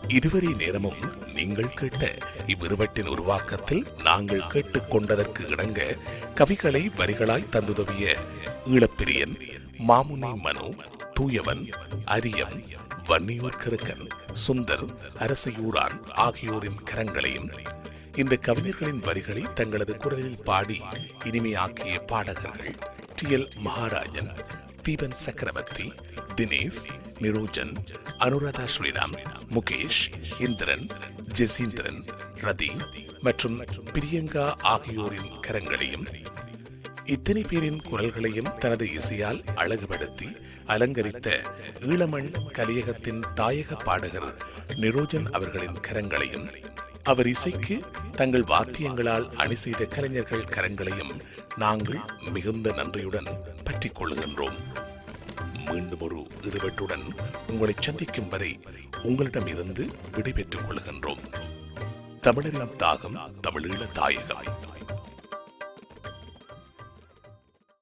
இதுவரை நேரமும் நீங்கள் கேட்ட இவ்விருவட்டின் உருவாக்கத்தில் நாங்கள் கேட்டுக்கொண்டதற்கு இணங்க கவிகளை வரிகளாய் தந்துதவிய ஈழப்பிரியன், மாமுனி மனு, தூயவன், அரியம், வன்னியூர் கிருக்கன், சுந்தர், அரசையூரான் ஆகியோரின் கரங்களையும் இந்த கவிஞர்களின் வரிகளை தங்களது குரலில் பாடி இனிமையாக்கிய பாடகர்கள் டி.எல். மகாராஜன், தீபன் சக்கரவர்த்தி, தினேஷ், நிரோஜன், அனுராதா ஸ்ரீராம், முகேஷ், இந்திரன், ஜெசீந்திரன், ரதி மற்றும் பிரியங்கா ஆகியோரின் கரங்களையும் இத்தனை பேரின் குரல்களையும் தனது இசையால் அழகுபடுத்தி அலங்கரித்த ஈழமண் கலியகத்தின் தாயக பாடகர் நிரோஜன் அவர்களின் கரங்களையும் அவர் இசைக்கு தங்கள் வாத்தியங்களால் அணி செய்த கலைஞர்கள் கரங்களையும் நாங்கள் மிகுந்த நன்றியுடன் பற்றிக் கொள்ளுகின்றோம். மீண்டும் ஒரு இருவட்டுடன் உங்களை சந்திக்கும் வரை உங்களிடமிருந்து விடைபெற்றுக் கொள்கின்றோம். தமிழெல்லாம் தாகம், தமிழீழ தாயகம்.